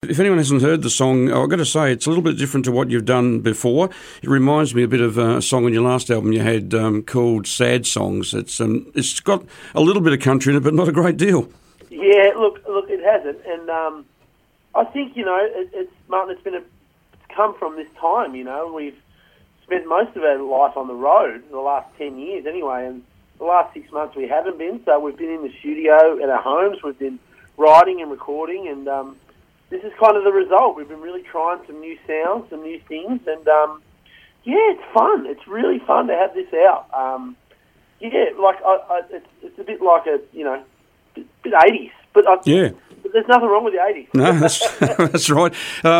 if anyone hasn't heard the song, I've got to say it's a little bit different to what you've done before. It reminds me a bit of a song on your last album you had called Sad Songs. It's got a little bit of country in it, but not a great deal. Yeah, look, it hasn't, and I think Martin. It's come from this time. We've spent most of our life on the road, the last 10 years anyway, and the last 6 months we haven't been. So we've been in the studio at our homes. We've been writing and recording, and this is kind of the result. We've been really trying some new sounds, some new things, and it's fun. It's really fun to have this out. It's a bit like bit 80s, but there's nothing wrong with the 80s. No, that's right.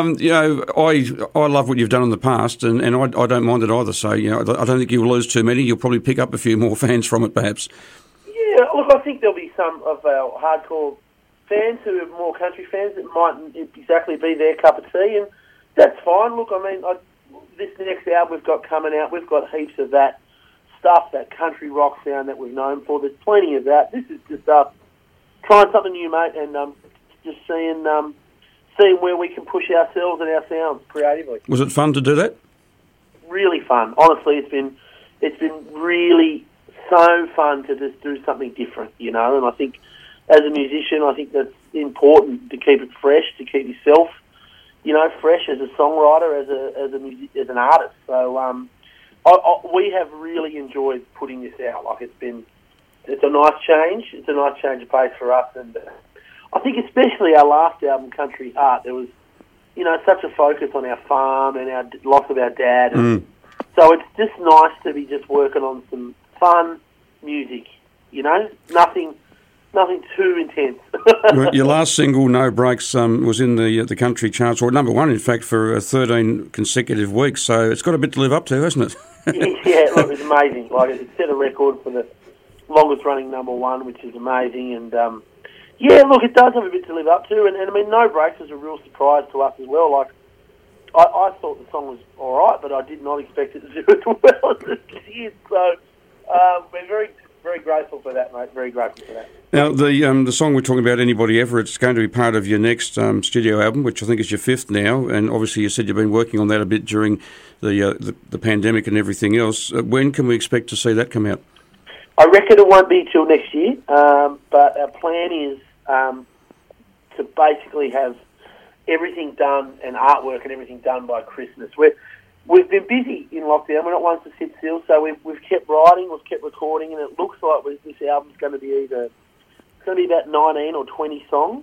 I love what you've done in the past, and I don't mind it either. So, I don't think you'll lose too many. You'll probably pick up a few more fans from it, perhaps. Yeah, look, I think there'll be some of our hardcore fans who are more country fans that mightn't exactly be their cup of tea, and that's fine. Look, this next album we've got coming out, we've got heaps of that stuff, that country rock sound that we're known for. There's plenty of that. This is just trying something new, mate, and just seeing where we can push ourselves and our sounds creatively. Was it fun to do that? Really fun. Honestly, it's been really so fun to just do something different, and I think as a musician, I think that's important to keep it fresh, to keep yourself, fresh as a songwriter, as an artist. So we have really enjoyed putting this out. Like it's a nice change. It's a nice change of pace for us, and I think especially our last album, Country Heart, there was, such a focus on our farm and our loss of our dad. And so it's just nice to be just working on some fun music, nothing too intense. Well, your last single, No Breaks, was in the country charts, or number one, in fact, for 13 consecutive weeks. So it's got a bit to live up to, hasn't it? Yeah, look, it's amazing. Like, it set a record for the longest running number one, which is amazing. And look, it does have a bit to live up to. And No Breaks was a real surprise to us as well. Like, I thought the song was all right, but I did not expect it to do as well as it did. So we're very, very grateful for that, mate. Very grateful for that. Now, the song we're talking about, Anybody Ever, it's going to be part of your next studio album, which I think is your fifth now. And obviously, you said you've been working on that a bit during the pandemic and everything else. When can we expect to see that come out? I reckon it won't be till next year, but our plan is to basically have everything done and artwork and everything done by Christmas. We've been busy in lockdown. We're not ones to sit still, so we've kept writing, we've kept recording, and it looks like this album's going to be about 19 or 20 songs.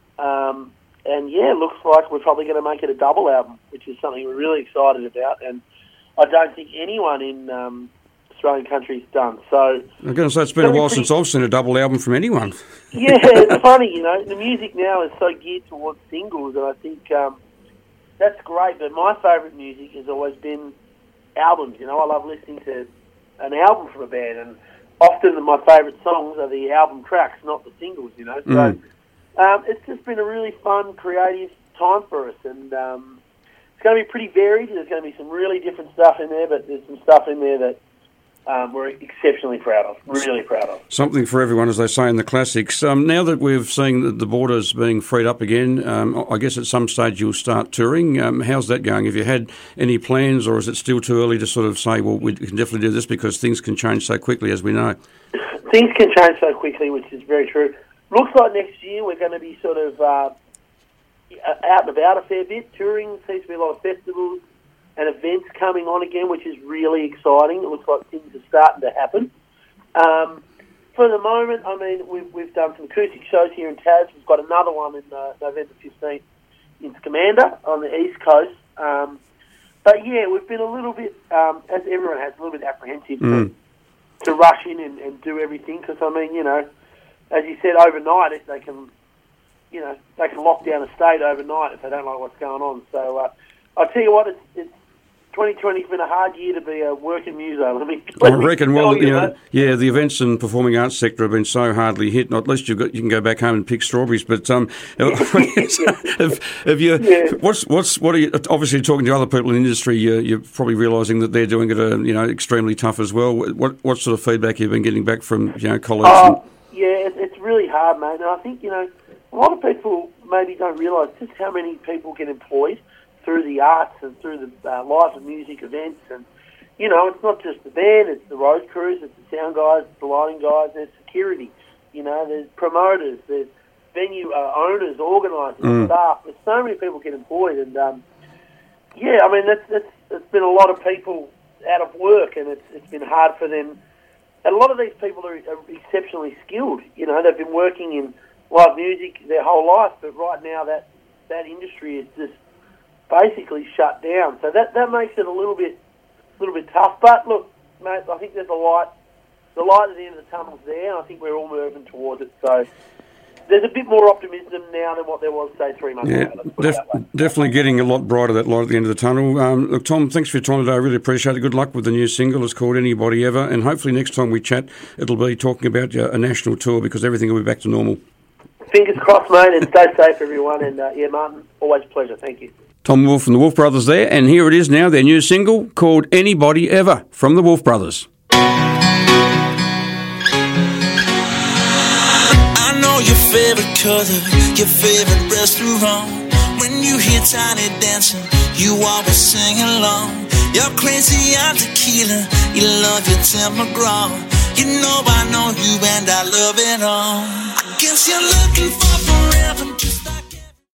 It looks like we're probably going to make it a double album, which is something we're really excited about. And I don't think anyone in Australian country's done. So I'm going to say it's been a while since I've seen a double album from anyone. Yeah, it's funny, the music now is so geared towards singles, and I think that's great. But my favourite music has always been albums. I love listening to an album from a band, and often my favourite songs are the album tracks, not the singles. So it's just been a really fun, creative time for us, and it's going to be pretty varied. There's going to be some really different stuff in there, but there's some stuff in there that we're exceptionally proud of, really proud of. Something for everyone, as they say in the classics. Now that we've seen the borders being freed up again, I guess at some stage you'll start touring. How's that going? Have you had any plans, or is it still too early to sort of say, well, we can definitely do this, because things can change so quickly, as we know? Things can change so quickly, which is very true. Looks like next year we're going to be sort of out and about a fair bit. Touring, seems to be a lot of festivals and events coming on again, which is really exciting. It looks like things are starting to happen. For the moment, we've done some acoustic shows here in Tas. We've got another one in November 15th in Scamander on the East Coast. But yeah, we've been a little bit, as everyone has, a little bit apprehensive to rush in and do everything, because as you said, overnight they can lock down a state overnight if they don't like what's going on. So I'll tell you what, it's 2020's been a hard year to be a working muso. I reckon. Well, the events and performing arts sector have been so hardly hit. At least you can go back home and pick strawberries. But have you? Yeah. What are you? Obviously, talking to other people in the industry, you're probably realising that they're doing it, extremely tough as well. What sort of feedback you've been getting back from colleagues? Yeah, it's really hard, mate. And I think a lot of people maybe don't realise just how many people get employed through the arts and through the live and music events. And, you know, it's not just the band, it's the road crews, it's the sound guys, it's the lighting guys, there's security, you know, there's promoters, there's venue owners, organisers, staff. There's so many people get employed. And, yeah, I mean, it's been a lot of people out of work, and it's been hard for them. And a lot of these people are exceptionally skilled. You know, they've been working in live music their whole life, but right now that industry is just basically shut down. So that makes it a little bit tough. But look, mate, I think there's a light. The light at the end of the tunnel's there, and I think we're all moving towards it. So there's a bit more optimism now than what there was, say, 3 months ago. Definitely getting a lot brighter, that light at the end of the tunnel. Look, Tom, thanks for your time today. I really appreciate it. Good luck with the new single. It's called Anybody Ever. And hopefully next time we chat, it'll be talking about a national tour, because everything will be back to normal. Fingers crossed, mate, and stay safe, everyone. And, yeah, Martin, always a pleasure. Thank you. Tom Wolfe from the Wolfe Brothers there. And here it is now, their new single called Anybody Ever from the Wolfe Brothers. Your favorite color, your favorite restaurant. When you hear Tiny dancing, you always sing along. You're crazy on tequila, you love your Tim McGraw. You know I know you and I love it all. I guess you're looking for forever.